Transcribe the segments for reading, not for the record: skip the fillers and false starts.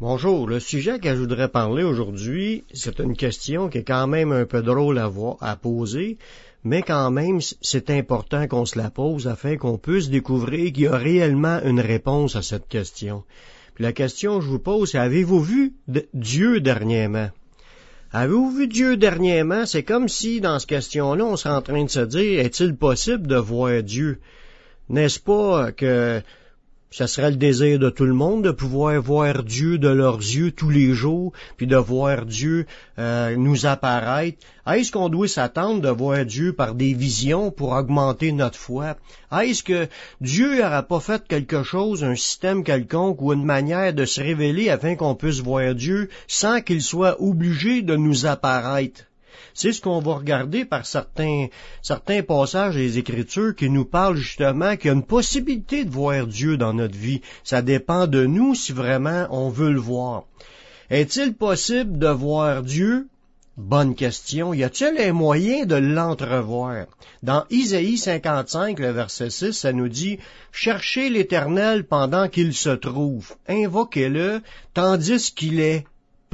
Bonjour, le sujet que je voudrais parler aujourd'hui, c'est une question qui est quand même un peu drôle à poser, mais quand même c'est important qu'on se la pose afin qu'on puisse découvrir qu'il y a réellement une réponse à cette question. Puis la question que je vous pose, c'est avez-vous vu Dieu dernièrement? Avez-vous vu Dieu dernièrement? C'est comme si dans cette question-là, on serait en train de se dire, est-il possible de voir Dieu? N'est-ce pas que ça serait le désir de tout le monde de pouvoir voir Dieu de leurs yeux tous les jours, puis de voir Dieu nous apparaître. Est-ce qu'on doit s'attendre de voir Dieu par des visions pour augmenter notre foi? Est-ce que Dieu n'aura pas fait quelque chose, un système quelconque ou une manière de se révéler afin qu'on puisse voir Dieu sans qu'il soit obligé de nous apparaître? C'est ce qu'on va regarder par certains passages des Écritures qui nous parlent justement qu'il y a une possibilité de voir Dieu dans notre vie. Ça dépend de nous si vraiment on veut le voir. Est-il possible de voir Dieu? Bonne question. Y a-t-il un moyen de l'entrevoir? Dans Isaïe 55, le verset 6, ça nous dit « Cherchez l'Éternel pendant qu'il se trouve, invoquez-le tandis qu'il est prêt. »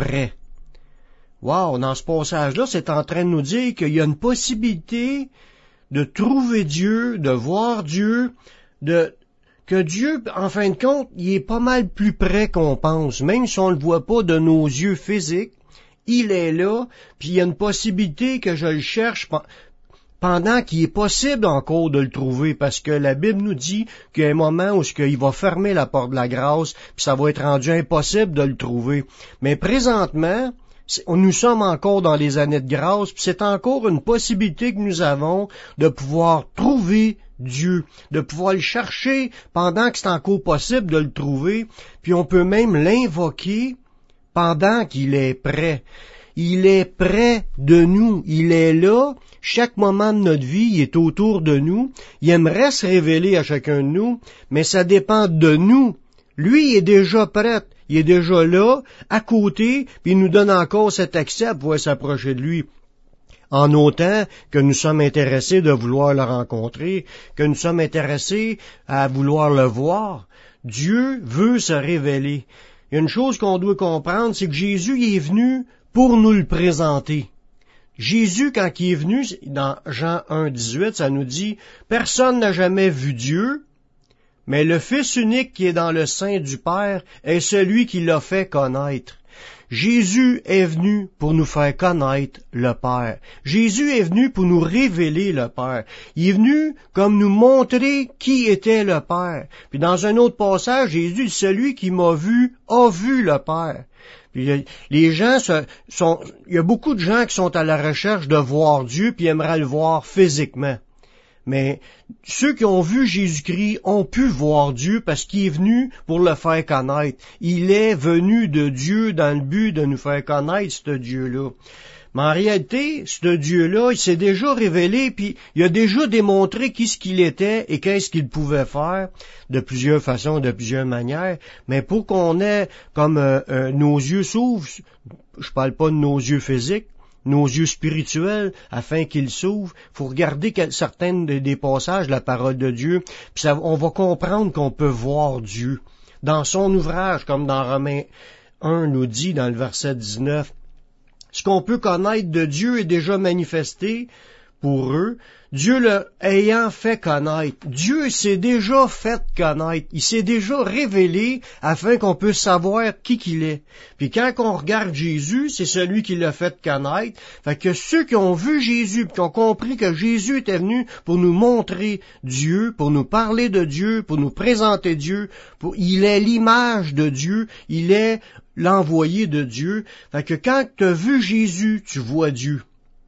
Wow, dans ce passage-là, c'est en train de nous dire qu'il y a une possibilité de trouver Dieu, de voir Dieu, que Dieu, en fin de compte, il est pas mal plus près qu'on pense. Même si on ne le voit pas de nos yeux physiques, il est là, puis il y a une possibilité que je le cherche pendant qu'il est possible encore de le trouver, parce que la Bible nous dit qu'il y a un moment où il va fermer la porte de la grâce, puis ça va être rendu impossible de le trouver. Mais présentement, nous sommes encore dans les années de grâce, puis c'est encore une possibilité que nous avons de pouvoir trouver Dieu, de pouvoir le chercher pendant que c'est encore possible de le trouver, puis on peut même l'invoquer pendant qu'il est prêt. Il est près de nous, il est là, chaque moment de notre vie, il est autour de nous, il aimerait se révéler à chacun de nous, mais ça dépend de nous. Lui, il est déjà prêt. Il est déjà là, à côté, puis il nous donne encore cet accès à pouvoir s'approcher de lui. En autant que nous sommes intéressés de vouloir le rencontrer, que nous sommes intéressés à vouloir le voir, Dieu veut se révéler. Il y a une chose qu'on doit comprendre, c'est que Jésus il est venu pour nous le présenter. Jésus, quand il est venu, dans Jean 1, 18, ça nous dit « Personne n'a jamais vu Dieu ». Mais le Fils unique qui est dans le sein du Père est celui qui l'a fait connaître. Jésus est venu pour nous faire connaître le Père. Jésus est venu pour nous révéler le Père. Il est venu comme nous montrer qui était le Père. Puis dans un autre passage, Jésus dit, celui qui m'a vu a vu le Père. Puis les gens il y a beaucoup de gens qui sont à la recherche de voir Dieu puis aimeraient le voir physiquement. Mais ceux qui ont vu Jésus-Christ ont pu voir Dieu parce qu'il est venu pour le faire connaître. Il est venu de Dieu dans le but de nous faire connaître ce Dieu-là. Mais en réalité, ce Dieu-là, il s'est déjà révélé, puis il a déjà démontré qui ce qu'il était et qu'est-ce qu'il pouvait faire de plusieurs façons, de plusieurs manières. Mais pour qu'on ait comme nos yeux s'ouvrent, je parle pas de nos yeux physiques, nos yeux spirituels, afin qu'ils s'ouvrent. Il faut regarder certains des passages de la parole de Dieu, puis on va comprendre qu'on peut voir Dieu. Dans son ouvrage, comme dans Romains 1 nous dit, dans le verset 19, ce qu'on peut connaître de Dieu est déjà manifesté pour eux, Dieu l'ayant fait connaître. Dieu s'est déjà fait connaître. Il s'est déjà révélé afin qu'on puisse savoir qui qu'il est. Puis quand on regarde Jésus, c'est celui qui l'a fait connaître. Fait que ceux qui ont vu Jésus, puis qui ont compris que Jésus était venu pour nous montrer Dieu, pour nous parler de Dieu, pour nous présenter Dieu, il est l'image de Dieu, il est l'envoyé de Dieu. Fait que quand tu as vu Jésus, tu vois Dieu.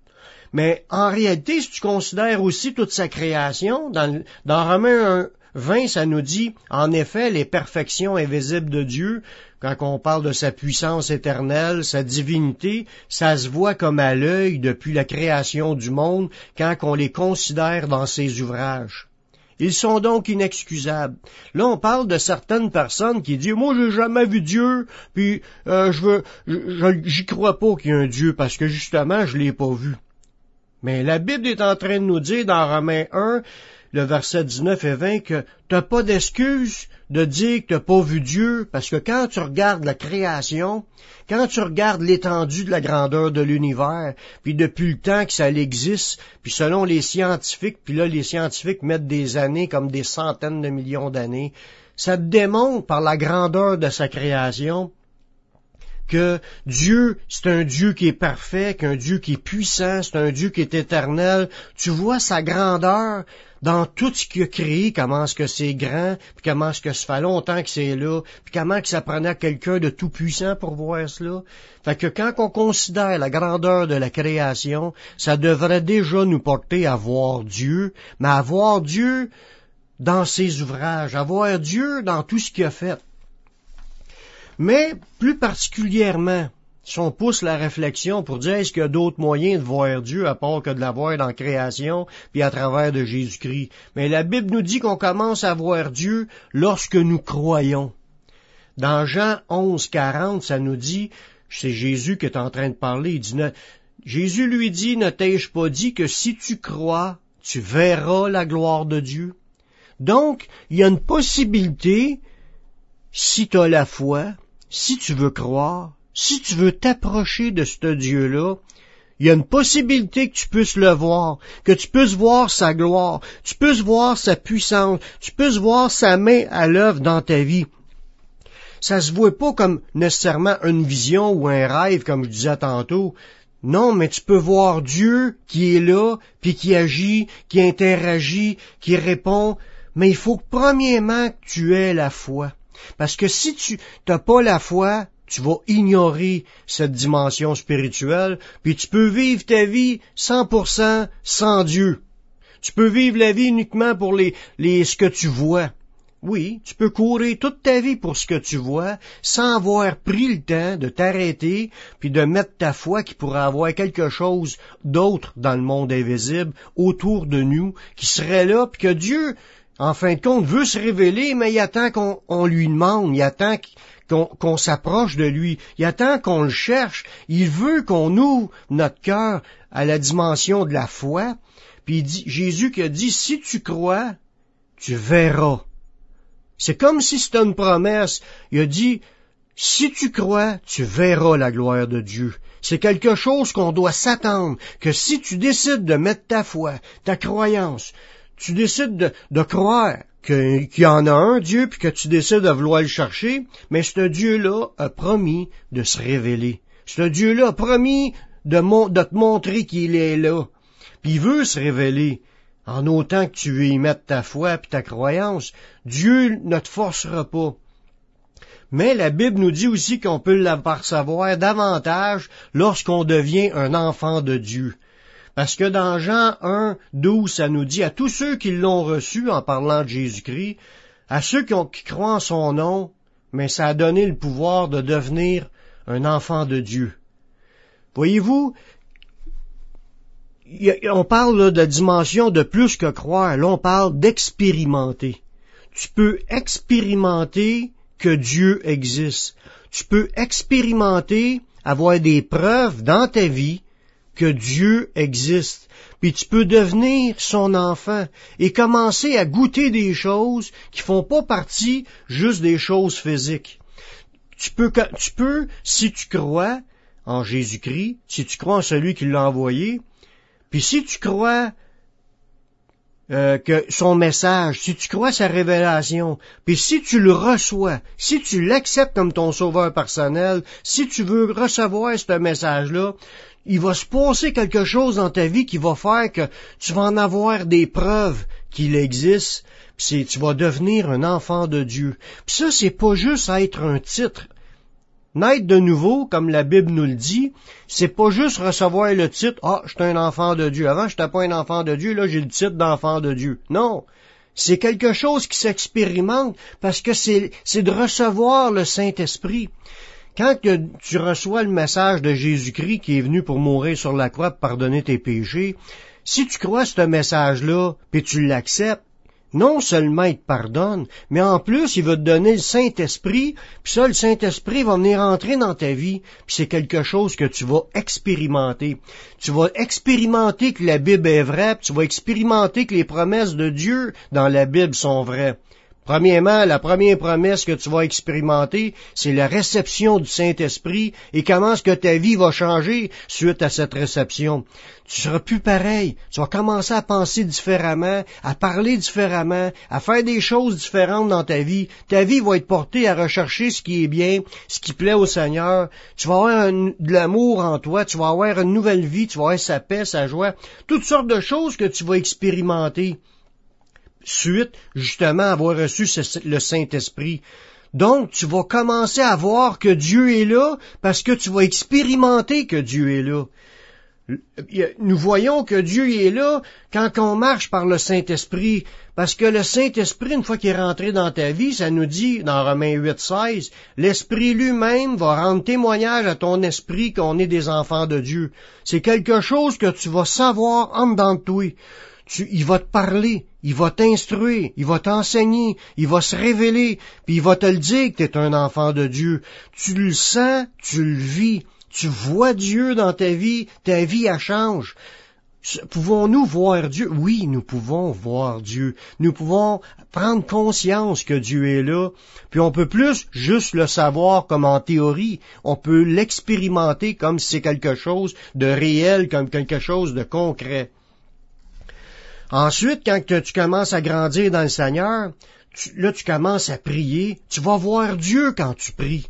Mais en réalité, si tu considères aussi toute sa création, dans Romains 20, ça nous dit, en effet, les perfections invisibles de Dieu, quand on parle de sa puissance éternelle, sa divinité, ça se voit comme à l'œil depuis la création du monde, quand on les considère dans ses ouvrages. Ils sont donc inexcusables. Là, on parle de certaines personnes qui disent « Moi, j'ai jamais vu Dieu, puis j'y crois pas qu'il y a un Dieu, parce que justement, je l'ai pas vu. » Mais la Bible est en train de nous dire dans Romains 1, le verset 19 et 20, que t'as pas d'excuse de dire que t'as pas vu Dieu, parce que quand tu regardes la création, quand tu regardes l'étendue de la grandeur de l'univers, puis depuis le temps que ça existe, puis selon les scientifiques, puis là les scientifiques mettent des années comme des centaines de millions d'années, ça te démontre par la grandeur de sa création que Dieu, c'est un Dieu qui est parfait, qu'un Dieu qui est puissant, c'est un Dieu qui est éternel. Tu vois sa grandeur dans tout ce qu'il a créé, comment est-ce que c'est grand, puis comment est-ce que ça fait longtemps que c'est là, puis comment que ça prenait quelqu'un de tout puissant pour voir cela. Fait que quand on considère la grandeur de la création, ça devrait déjà nous porter à voir Dieu, mais à voir Dieu dans ses ouvrages, à voir Dieu dans tout ce qu'il a fait. Mais, plus particulièrement, si on pousse la réflexion pour dire est-ce qu'il y a d'autres moyens de voir Dieu à part que de la voir dans la création puis à travers de Jésus-Christ. Mais la Bible nous dit qu'on commence à voir Dieu lorsque nous croyons. Dans Jean 11, 40, ça nous dit, c'est Jésus qui est en train de parler, il dit, Jésus lui dit, ne t'ai-je pas dit que si tu crois, tu verras la gloire de Dieu? Donc, il y a une possibilité, si tu as la foi, si tu veux croire, si tu veux t'approcher de ce Dieu-là, il y a une possibilité que tu puisses le voir, que tu puisses voir sa gloire, tu puisses voir sa puissance, tu puisses voir sa main à l'œuvre dans ta vie. Ça se voit pas comme nécessairement une vision ou un rêve, comme je disais tantôt. Non, mais tu peux voir Dieu qui est là, puis qui agit, qui interagit, qui répond. Mais il faut premièrement que tu aies la foi. Parce que si tu n'as pas la foi, tu vas ignorer cette dimension spirituelle, puis tu peux vivre ta vie 100% sans Dieu. Tu peux vivre la vie uniquement pour ce que tu vois. Oui, tu peux courir toute ta vie pour ce que tu vois, sans avoir pris le temps de t'arrêter, puis de mettre ta foi qui pourrait avoir quelque chose d'autre dans le monde invisible, autour de nous, qui serait là, puis que Dieu, en fin de compte, veut se révéler, mais il attend qu'on lui demande, il attend qu'on s'approche de lui, il attend qu'on le cherche, il veut qu'on ouvre notre cœur à la dimension de la foi, puis il dit, Jésus qui a dit, si tu crois, tu verras. C'est comme si c'était une promesse. Il a dit, si tu crois, tu verras la gloire de Dieu. C'est quelque chose qu'on doit s'attendre, que si tu décides de mettre ta foi, ta croyance, tu décides de croire qu'il y en a un Dieu, puis que tu décides de vouloir le chercher, mais ce Dieu-là a promis de se révéler. Ce Dieu-là a promis de te montrer qu'il est là. Puis il veut se révéler. En autant que tu veux y mettre ta foi et ta croyance, Dieu ne te forcera pas. Mais la Bible nous dit aussi qu'on peut l'apercevoir davantage lorsqu'on devient un enfant de Dieu. Parce que dans Jean 1, 12, ça nous dit à tous ceux qui l'ont reçu en parlant de Jésus-Christ, à ceux qui croient en son nom, mais ça a donné le pouvoir de devenir un enfant de Dieu. Voyez-vous, on parle là, de dimension de plus que croire. Là, on parle d'expérimenter. Tu peux expérimenter que Dieu existe. Tu peux expérimenter, avoir des preuves dans ta vie que Dieu existe. Puis tu peux devenir son enfant et commencer à goûter des choses qui font pas partie juste des choses physiques. Tu peux, si tu crois en Jésus-Christ, si tu crois en celui qui l'a envoyé, puis si tu crois que son message, si tu crois sa révélation, puis si tu le reçois, si tu l'acceptes comme ton sauveur personnel, si tu veux recevoir ce message-là, il va se passer quelque chose dans ta vie qui va faire que tu vas en avoir des preuves qu'il existe, puis tu vas devenir un enfant de Dieu. Puis ça, c'est pas juste être un titre. Naître de nouveau, comme la Bible nous le dit, c'est pas juste recevoir le titre « Ah, je suis un enfant de Dieu ». Avant, je n'étais pas un enfant de Dieu, là, j'ai le titre d'enfant de Dieu. Non, c'est quelque chose qui s'expérimente parce que c'est de recevoir le Saint-Esprit. Quand tu reçois le message de Jésus-Christ qui est venu pour mourir sur la croix pour pardonner tes péchés, si tu crois ce message-là, puis tu l'acceptes, Non seulement il te pardonne, mais en plus, il va te donner le Saint-Esprit, puis ça, le Saint-Esprit va venir entrer dans ta vie, puis c'est quelque chose que tu vas expérimenter. Tu vas expérimenter que la Bible est vraie, puis tu vas expérimenter que les promesses de Dieu dans la Bible sont vraies. Premièrement, la première promesse que tu vas expérimenter, c'est la réception du Saint-Esprit et comment est-ce que ta vie va changer suite à cette réception. Tu seras plus pareil. Tu vas commencer à penser différemment, à parler différemment, à faire des choses différentes dans ta vie. Ta vie va être portée à rechercher ce qui est bien, ce qui plaît au Seigneur. Tu vas avoir de l'amour en toi, tu vas avoir une nouvelle vie, tu vas avoir sa paix, sa joie, toutes sortes de choses que tu vas expérimenter suite, justement, à avoir reçu le Saint-Esprit. Donc, tu vas commencer à voir que Dieu est là parce que tu vas expérimenter que Dieu est là. Nous voyons que Dieu est là quand on marche par le Saint-Esprit, parce que le Saint-Esprit, une fois qu'il est rentré dans ta vie, ça nous dit dans Romains 8:16, l'Esprit lui-même va rendre témoignage à ton esprit qu'on est des enfants de Dieu. C'est quelque chose que tu vas savoir en dedans de toi. Il va te parler, il va t'instruire, il va t'enseigner, il va se révéler, puis il va te le dire que tu es un enfant de Dieu. Tu le sens, tu le vis, tu vois Dieu dans ta vie elle change. Pouvons-nous voir Dieu? Oui, nous pouvons voir Dieu. Nous pouvons prendre conscience que Dieu est là, puis on peut plus juste le savoir comme en théorie, on peut l'expérimenter comme si c'est quelque chose de réel, comme quelque chose de concret. Ensuite, quand tu commences à grandir dans le Seigneur, tu commences à prier. Tu vas voir Dieu quand tu pries.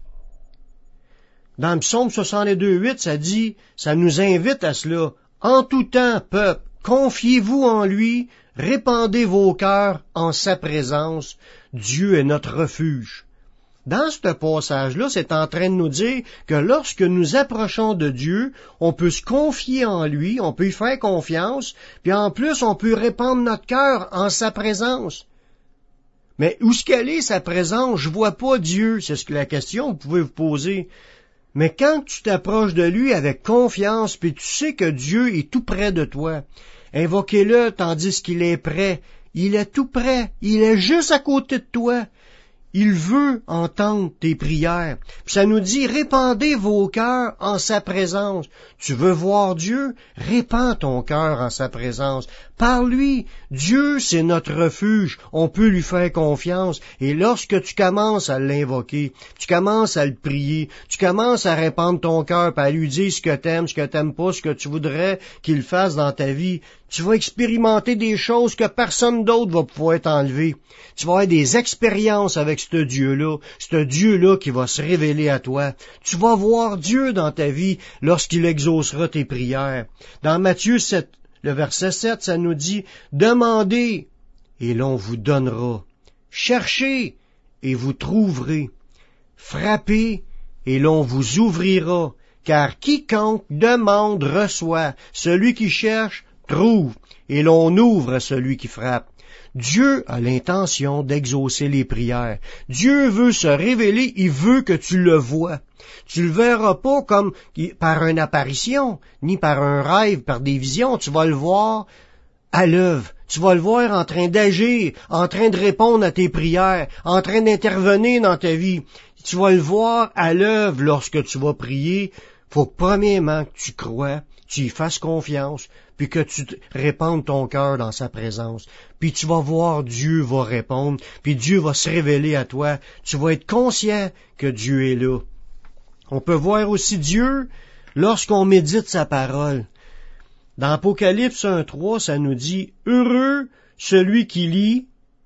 Dans le psaume 62:8, ça dit, ça nous invite à cela. En tout temps, peuple, confiez-vous en lui, répandez vos cœurs en sa présence. Dieu est notre refuge. Dans ce passage-là, c'est en train de nous dire que lorsque nous approchons de Dieu, on peut se confier en lui, on peut y faire confiance, puis en plus, on peut répandre notre cœur en sa présence. Mais où est-ce qu'elle est, sa présence? Je vois pas Dieu. C'est la question que vous pouvez vous poser. Mais quand tu t'approches de lui avec confiance, puis tu sais que Dieu est tout près de toi, invoquez-le tandis qu'il est près. Il est tout près. Il est juste à côté de toi. Il veut entendre tes prières. Puis ça nous dit, répandez vos cœurs en sa présence. Tu veux voir Dieu? Répands ton cœur en sa présence. Par lui, Dieu, c'est notre refuge. On peut lui faire confiance. Et lorsque tu commences à l'invoquer, tu commences à le prier, tu commences à répandre ton cœur, puis à lui dire ce que t'aimes pas, ce que tu voudrais qu'il fasse dans ta vie, tu vas expérimenter des choses que personne d'autre va pouvoir t'enlever. Tu vas avoir des expériences avec ce Dieu-là qui va se révéler à toi. Tu vas voir Dieu dans ta vie lorsqu'il exaucera tes prières. Dans Matthieu 7, le verset 7, ça nous dit, « Demandez, et l'on vous donnera. Cherchez, et vous trouverez. Frappez, et l'on vous ouvrira. Car quiconque demande reçoit. Celui qui cherche trouve, et l'on ouvre à celui qui frappe. » Dieu a l'intention d'exaucer les prières. Dieu veut se révéler, il veut que tu le vois. Tu le verras pas comme par une apparition, ni par un rêve, par des visions. Tu vas le voir à l'œuvre. Tu vas le voir en train d'agir, en train de répondre à tes prières, en train d'intervenir dans ta vie. Tu vas le voir à l'œuvre lorsque tu vas prier. Faut premièrement que tu crois, tu y fasses confiance, puis que tu répandes ton cœur dans sa présence. Puis tu vas voir Dieu va répondre, puis Dieu va se révéler à toi. Tu vas être conscient que Dieu est là. On peut voir aussi Dieu lorsqu'on médite sa parole. Dans Apocalypse 1:3, ça nous dit « Heureux celui qui lit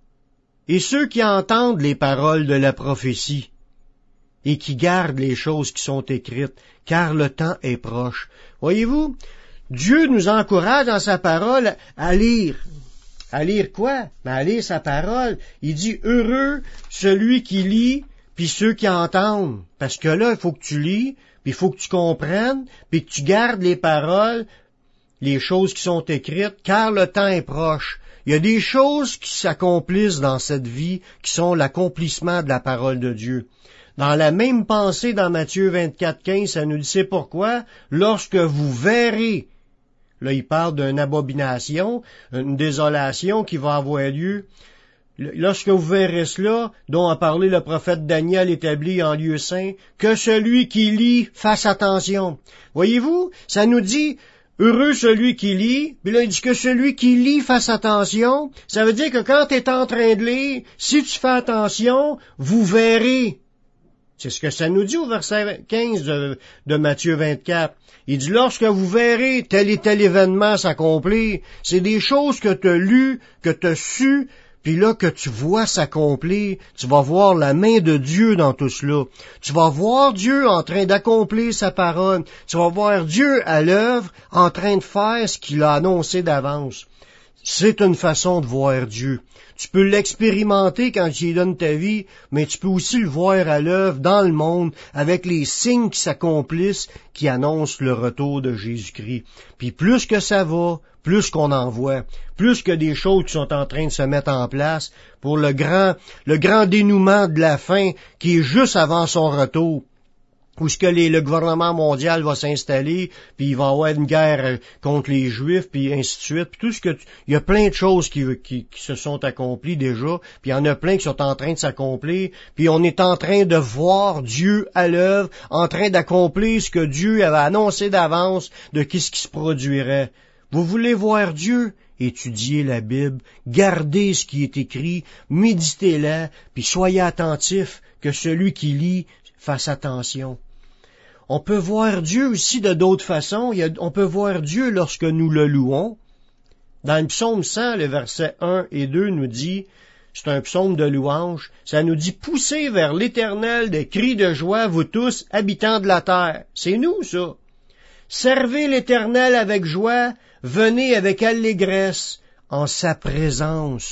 et ceux qui entendent les paroles de la prophétie et qui gardent les choses qui sont écrites, car le temps est proche. » Voyez-vous, Dieu nous encourage dans sa parole à lire. À lire quoi? À lire sa parole. Il dit « Heureux celui qui lit, puis ceux qui entendent. » Parce que là, il faut que tu lis, puis il faut que tu comprennes, puis que tu gardes les paroles, les choses qui sont écrites, car le temps est proche. Il y a des choses qui s'accomplissent dans cette vie, qui sont l'accomplissement de la parole de Dieu. Dans la même pensée, dans Matthieu 24:15, ça nous dit, c'est pourquoi, lorsque vous verrez, là il parle d'une abomination, une désolation qui va avoir lieu, lorsque vous verrez cela, dont a parlé le prophète Daniel établi en lieu saint, que celui qui lit fasse attention. Voyez-vous, ça nous dit, heureux celui qui lit, puis là il dit que celui qui lit fasse attention. Ça veut dire que quand tu es en train de lire, si tu fais attention, vous verrez. C'est ce que ça nous dit au verset 15 de Matthieu 24. Il dit, lorsque vous verrez tel et tel événement s'accomplir, c'est des choses que tu as lues, que tu as su, puis là que tu vois s'accomplir, tu vas voir la main de Dieu dans tout cela. Tu vas voir Dieu en train d'accomplir sa parole. Tu vas voir Dieu à l'œuvre en train de faire ce qu'il a annoncé d'avance. C'est une façon de voir Dieu. Tu peux l'expérimenter quand tu lui donnes ta vie, mais tu peux aussi le voir à l'œuvre dans le monde avec les signes qui s'accomplissent, qui annoncent le retour de Jésus-Christ. Puis plus que ça va, plus qu'on en voit, plus que des choses qui sont en train de se mettre en place pour le grand dénouement de la fin qui est juste avant son retour. Où ce que le gouvernement mondial va s'installer, puis il va y avoir une guerre contre les Juifs, puis ainsi de suite. Puis tout ce que il y a plein de choses qui se sont accomplies déjà, puis il y en a plein qui sont en train de s'accomplir, puis on est en train de voir Dieu à l'œuvre, en train d'accomplir ce que Dieu avait annoncé d'avance de ce qui se produirait. Vous voulez voir Dieu? Étudiez la Bible, gardez ce qui est écrit, méditez-la, puis soyez attentifs que celui qui lit fasse attention. On peut voir Dieu aussi de d'autres façons. On peut voir Dieu lorsque nous le louons. Dans le psaume 100, le verset 1 et 2 nous dit, c'est un psaume de louange, ça nous dit « Poussez vers l'Éternel des cris de joie, vous tous, habitants de la terre. » C'est nous, ça. « Servez l'Éternel avec joie, venez avec allégresse en sa présence. »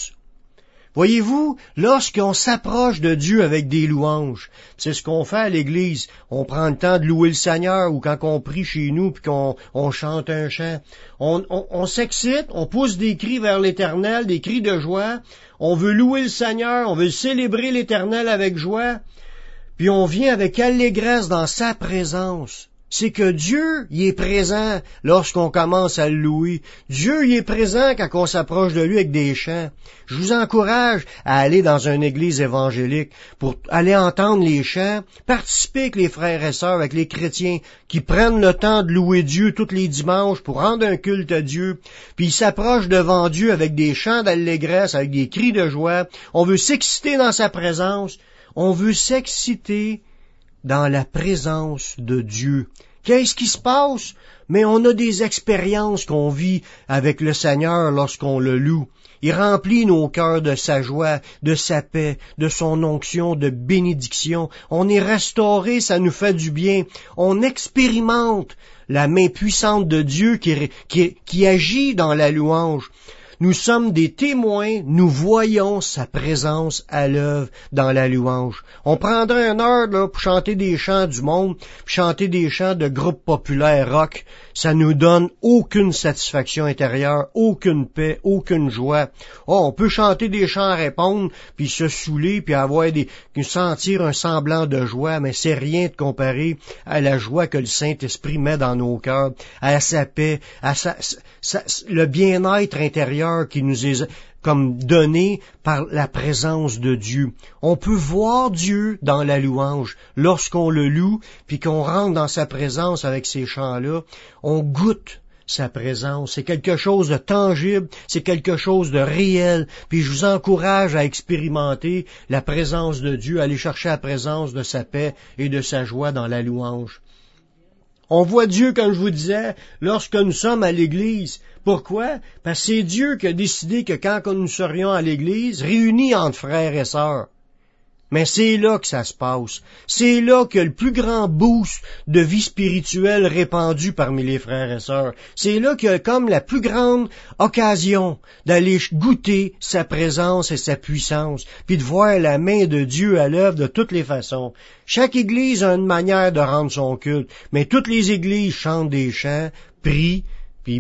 Voyez-vous, lorsqu'on s'approche de Dieu avec des louanges, c'est ce qu'on fait à l'Église, on prend le temps de louer le Seigneur, ou quand on prie chez nous puis qu'on chante un chant, on s'excite, on pousse des cris vers l'Éternel, des cris de joie, on veut louer le Seigneur, on veut célébrer l'Éternel avec joie, puis on vient avec allégresse dans sa présence. C'est que Dieu, il est présent lorsqu'on commence à le louer. Dieu, il est présent quand on s'approche de lui avec des chants. Je vous encourage à aller dans une église évangélique pour aller entendre les chants, participer avec les frères et sœurs, avec les chrétiens qui prennent le temps de louer Dieu tous les dimanches pour rendre un culte à Dieu, puis ils s'approchent devant Dieu avec des chants d'allégresse, avec des cris de joie. On veut s'exciter dans sa présence. On veut s'exciter dans la présence de Dieu. Qu'est-ce qui se passe? Mais on a des expériences qu'on vit avec le Seigneur lorsqu'on le loue. Il remplit nos cœurs de sa joie, de sa paix, de son onction, de bénédiction. On est restauré, ça nous fait du bien. On expérimente la main puissante de Dieu qui agit dans la louange. Nous sommes des témoins, nous voyons sa présence à l'œuvre dans la louange. On prendrait une heure là, pour chanter des chants du monde, puis chanter des chants de groupes populaires rock. Ça nous donne aucune satisfaction intérieure, aucune paix, aucune joie. Oh, on peut chanter des chants à répondre, puis se saouler, puis sentir un semblant de joie, mais c'est rien de comparé à la joie que le Saint-Esprit met dans nos cœurs, à sa paix, à le bien-être intérieur qui nous est comme donné par la présence de Dieu. On peut voir Dieu dans la louange. Lorsqu'on le loue, puis qu'on rentre dans sa présence avec ces chants-là, on goûte sa présence. C'est quelque chose de tangible, c'est quelque chose de réel. Puis je vous encourage à expérimenter la présence de Dieu, à aller chercher la présence de sa paix et de sa joie dans la louange. On voit Dieu, comme je vous disais, lorsque nous sommes à l'Église. Pourquoi? Parce que c'est Dieu qui a décidé que quand nous serions à l'Église, réunis entre frères et sœurs. Mais c'est là que ça se passe. C'est là qu'il y a le plus grand boost de vie spirituelle répandu parmi les frères et sœurs. C'est là qu'il y a comme la plus grande occasion d'aller goûter sa présence et sa puissance, puis de voir la main de Dieu à l'œuvre de toutes les façons. Chaque église a une manière de rendre son culte, mais toutes les églises chantent des chants, prient, puis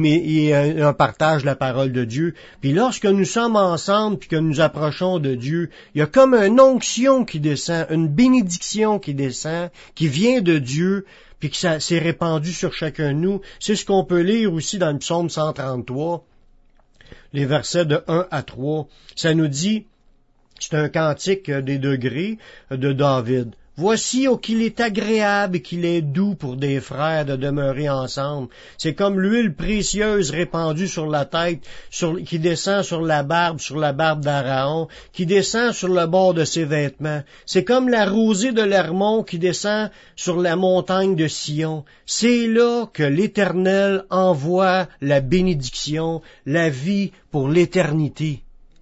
on partage la parole de Dieu. Puis lorsque nous sommes ensemble, puis que nous approchons de Dieu, il y a comme une onction qui descend, une bénédiction qui descend, qui vient de Dieu, puis que ça s'est répandu sur chacun de nous. C'est ce qu'on peut lire aussi dans le psaume 133, les versets de 1 à 3. Ça nous dit, C'est un cantique des degrés de David. Voici qu'il est agréable et qu'il est doux pour des frères de demeurer ensemble. C'est comme l'huile précieuse répandue sur la tête, qui descend sur la barbe d'Aaron, qui descend sur le bord de ses vêtements. C'est comme la rosée de l'Hermon qui descend sur la montagne de Sion. C'est là que l'Éternel envoie la bénédiction, la vie pour l'éternité.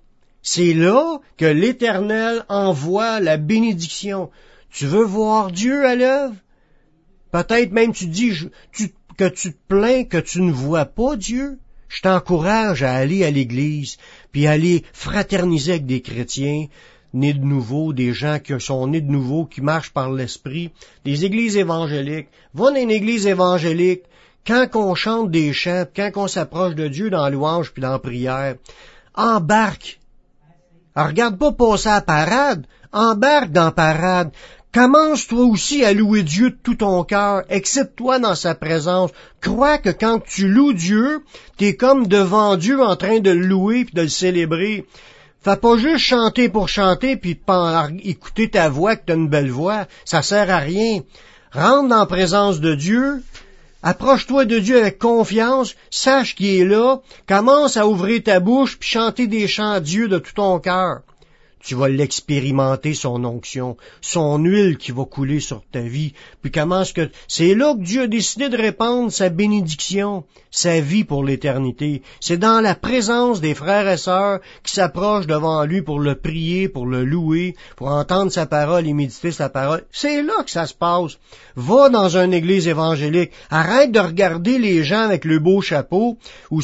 C'est là que l'Éternel envoie la bénédiction. Tu veux voir Dieu à l'œuvre? Peut-être même tu dis que tu te plains que tu ne vois pas Dieu. Je t'encourage à aller à l'église, puis aller fraterniser avec des chrétiens nés de nouveau, des gens qui sont nés de nouveau, qui marchent par l'esprit, des églises évangéliques. Va dans une église évangélique, quand on chante des chants, quand on s'approche de Dieu dans la louange puis dans la prière, embarque. Alors, regarde pas passer à la parade, embarque dans la parade. Commence toi aussi à louer Dieu de tout ton cœur, excite-toi dans sa présence. Crois que quand tu loues Dieu, t'es comme devant Dieu en train de le louer puis de le célébrer. Fais pas juste chanter pour chanter puis écouter ta voix, que t'as une belle voix. Ça sert à rien. Rentre dans la présence de Dieu. Approche-toi de Dieu avec confiance, sache qu'il est là, commence à ouvrir ta bouche puis chanter des chants à Dieu de tout ton cœur. Tu vas l'expérimenter, son onction, son huile qui va couler sur ta vie. Puis c'est là que Dieu a décidé de répandre sa bénédiction, sa vie pour l'éternité. C'est dans la présence des frères et sœurs qui s'approchent devant lui pour le prier, pour le louer, pour entendre sa parole et méditer sa parole. C'est là que ça se passe. Va dans une église évangélique. Arrête de regarder les gens avec le beau chapeau, ou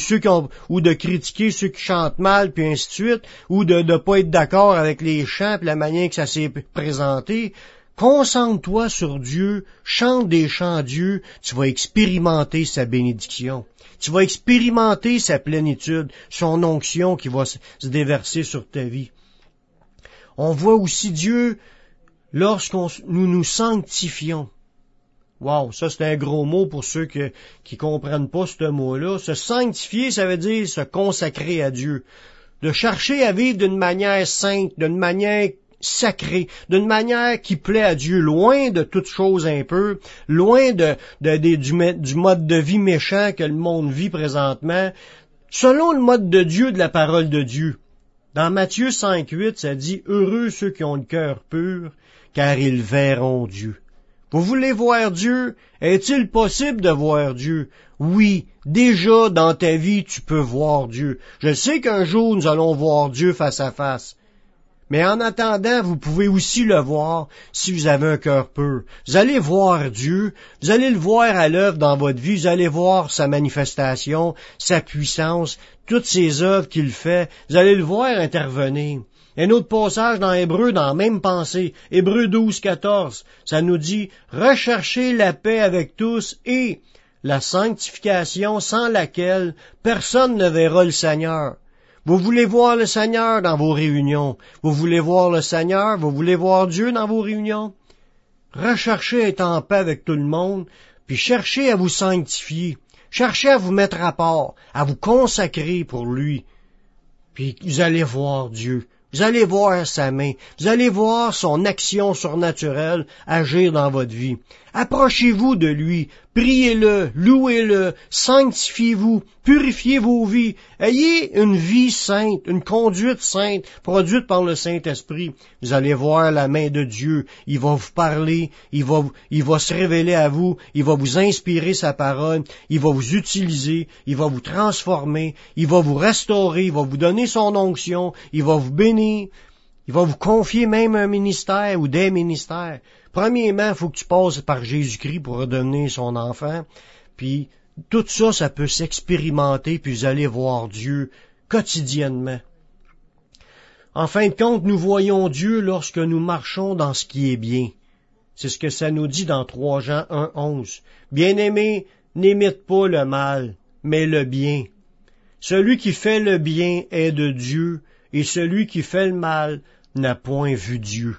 de critiquer ceux qui chantent mal, puis ainsi de suite, ou de pas être d'accord avec les chants et la manière que ça s'est présenté. Concentre-toi sur Dieu, chante des chants à Dieu, tu vas expérimenter sa bénédiction. Tu vas expérimenter sa plénitude, son onction qui va se déverser sur ta vie. On voit aussi Dieu nous nous sanctifions. Wow, ça c'est un gros mot pour ceux qui comprennent pas ce mot-là. Se sanctifier, ça veut dire se consacrer à Dieu. De chercher à vivre d'une manière sainte, d'une manière sacrée, d'une manière qui plaît à Dieu, loin de toute chose un peu, loin du mode de vie méchant que le monde vit présentement, selon le mode de Dieu, de la parole de Dieu. Dans Matthieu 5:8, ça dit « Heureux ceux qui ont le cœur pur, car ils verront Dieu ». Vous voulez voir Dieu? Est-il possible de voir Dieu? Oui, déjà dans ta vie, tu peux voir Dieu. Je sais qu'un jour, nous allons voir Dieu face à face. Mais en attendant, vous pouvez aussi le voir si vous avez un cœur pur. Vous allez voir Dieu, vous allez le voir à l'œuvre dans votre vie, vous allez voir sa manifestation, sa puissance, toutes ses œuvres qu'il fait, vous allez le voir intervenir. Un autre passage dans Hébreu, dans la même pensée, Hébreu 12:14, ça nous dit « Recherchez la paix avec tous et la sanctification sans laquelle personne ne verra le Seigneur. » Vous voulez voir le Seigneur dans vos réunions. Vous voulez voir le Seigneur, vous voulez voir Dieu dans vos réunions. Recherchez à être en paix avec tout le monde, puis cherchez à vous sanctifier. Cherchez à vous mettre à part, à vous consacrer pour lui. Puis vous allez voir Dieu. Vous allez voir sa main, vous allez voir son action surnaturelle agir dans votre vie. Approchez-vous de lui, priez-le, louez-le, sanctifiez-vous, purifiez vos vies, ayez une vie sainte, une conduite sainte, produite par le Saint-Esprit. Vous allez voir la main de Dieu, il va vous parler, il va se révéler à vous, il va vous inspirer sa parole, il va vous utiliser, il va vous transformer, il va vous restaurer, il va vous donner son onction, il va vous bénir, il va vous confier même un ministère ou des ministères. Premièrement, il faut que tu passes par Jésus-Christ pour redevenir son enfant. Puis, tout ça, ça peut s'expérimenter, puis vous allez voir Dieu quotidiennement. En fin de compte, nous voyons Dieu lorsque nous marchons dans ce qui est bien. C'est ce que ça nous dit dans 3 Jean 1:11. Bien-aimés, n'imite pas le mal, mais le bien. Celui qui fait le bien est de Dieu, et celui qui fait le mal n'a point vu Dieu.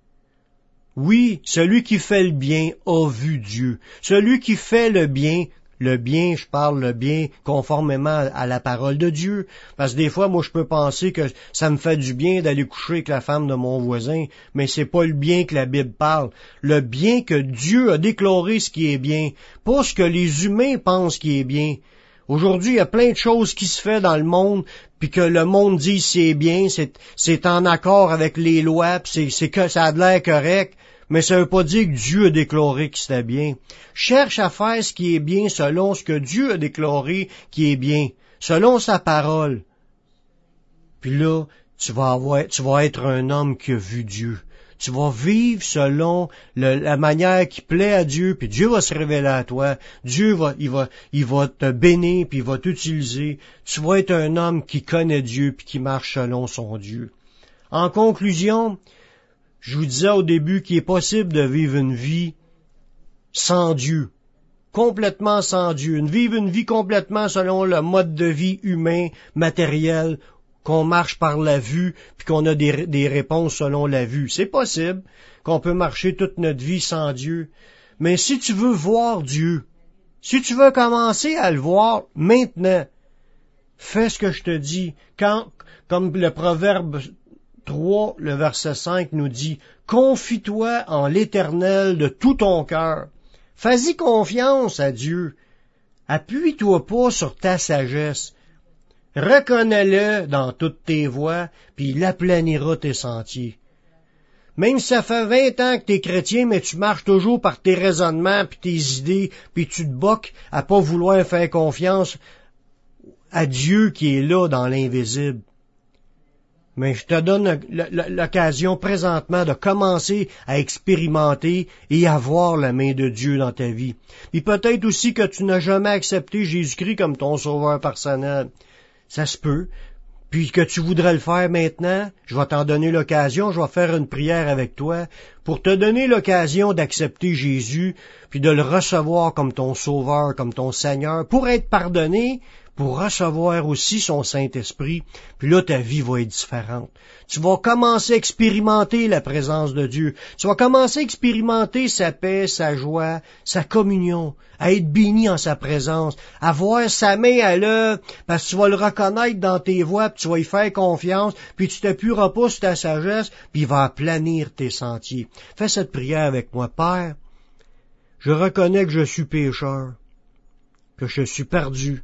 Oui, celui qui fait le bien a vu Dieu. Celui qui fait le bien, le bien, je parle le bien conformément à la parole de Dieu. Parce que des fois, moi, je peux penser que ça me fait du bien d'aller coucher avec la femme de mon voisin, mais c'est pas le bien que la Bible parle. Le bien que Dieu a déclaré ce qui est bien, pas ce que les humains pensent qui est bien. Aujourd'hui, il y a plein de choses qui se font dans le monde, puis que le monde dit c'est bien, c'est en accord avec les lois, puis c'est que ça a l'air correct, mais ça veut pas dire que Dieu a déclaré que c'était bien. Cherche à faire ce qui est bien selon ce que Dieu a déclaré qui est bien, selon sa parole. Puis là, tu vas être un homme qui a vu Dieu. Tu vas vivre selon la manière qui plaît à Dieu, puis Dieu va se révéler à toi. Dieu il va te bénir, puis il va t'utiliser. Tu vas être un homme qui connaît Dieu, puis qui marche selon son Dieu. En conclusion, je vous disais au début qu'il est possible de vivre une vie sans Dieu, complètement sans Dieu, vivre une vie complètement selon le mode de vie humain, matériel, qu'on marche par la vue, puis qu'on a des réponses selon la vue. C'est possible qu'on peut marcher toute notre vie sans Dieu. Mais si tu veux voir Dieu, si tu veux commencer à le voir maintenant, fais ce que je te dis. Comme le Proverbe 3, le verset 5 nous dit, « Confie-toi en l'Éternel de tout ton cœur. » Fais-y confiance à Dieu. Appuie-toi pas sur ta sagesse. Reconnais-le dans toutes tes voies, puis il aplanira tes sentiers. Même si ça fait 20 ans que t'es chrétien, mais tu marches toujours par tes raisonnements, puis tes idées, puis tu te boques à pas vouloir faire confiance à Dieu qui est là dans l'invisible. Mais je te donne l'occasion présentement de commencer à expérimenter et à voir la main de Dieu dans ta vie. Puis peut-être aussi que tu n'as jamais accepté Jésus-Christ comme ton sauveur personnel. Ça se peut. Puis que tu voudrais le faire maintenant, je vais t'en donner l'occasion, je vais faire une prière avec toi pour te donner l'occasion d'accepter Jésus, puis de le recevoir comme ton sauveur, comme ton Seigneur, pour être pardonné, pour recevoir aussi son Saint-Esprit, puis là, ta vie va être différente. Tu vas commencer à expérimenter la présence de Dieu. Tu vas commencer à expérimenter sa paix, sa joie, sa communion, à être béni en sa présence, à voir sa main à l'œuvre, parce que tu vas le reconnaître dans tes voies, puis tu vas y faire confiance, puis tu t'appuieras pas sur ta sagesse, puis il va aplanir tes sentiers. Fais cette prière avec moi. Père, je reconnais que je suis pécheur, que je suis perdu.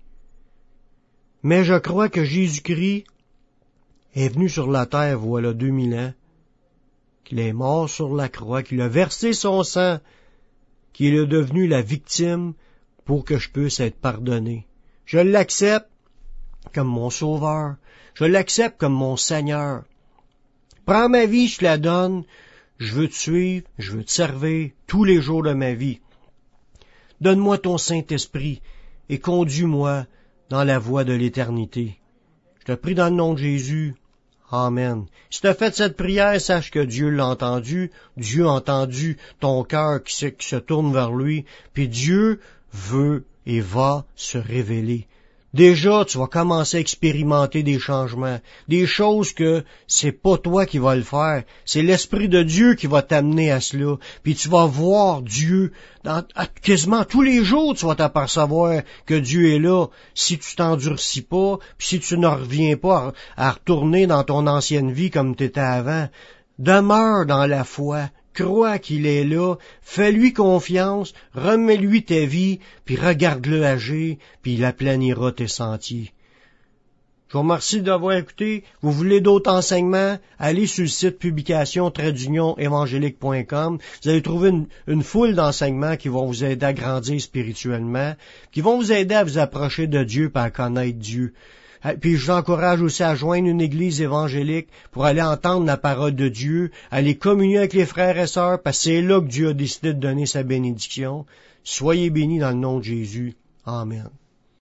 Mais je crois que Jésus-Christ est venu sur la terre voilà 2000 ans, qu'il est mort sur la croix, qu'il a versé son sang, qu'il est devenu la victime pour que je puisse être pardonné. Je l'accepte comme mon sauveur, je l'accepte comme mon Seigneur. Prends ma vie, je te la donne, je veux te suivre, je veux te servir tous les jours de ma vie. Donne-moi ton Saint-Esprit et conduis-moi dans la voie de l'éternité. Je te prie dans le nom de Jésus. Amen. Si tu as fait cette prière, sache que Dieu l'a entendu. Dieu a entendu ton cœur qui se tourne vers lui. Puis Dieu veut et va se révéler. Déjà, tu vas commencer à expérimenter des changements, des choses que c'est pas toi qui vas le faire, c'est l'Esprit de Dieu qui va t'amener à cela. Puis tu vas voir Dieu, quasiment tous les jours, tu vas t'apercevoir que Dieu est là. Si tu t'endurcis pas, puis si tu ne reviens pas à retourner dans ton ancienne vie comme tu étais avant, demeure dans la foi. Crois qu'il est là, fais-lui confiance, remets-lui ta vie, puis regarde-le agir, puis il aplanira tes sentiers. Je vous remercie d'avoir écouté. Vous voulez d'autres enseignements? Allez sur le site publication-évangélique.com. Vous allez trouver une foule d'enseignements qui vont vous aider à grandir spirituellement, qui vont vous aider à vous approcher de Dieu et à connaître Dieu. Puis je vous encourage aussi à joindre une église évangélique pour aller entendre la parole de Dieu, aller communier avec les frères et sœurs, parce que c'est là que Dieu a décidé de donner sa bénédiction. Soyez bénis dans le nom de Jésus. Amen.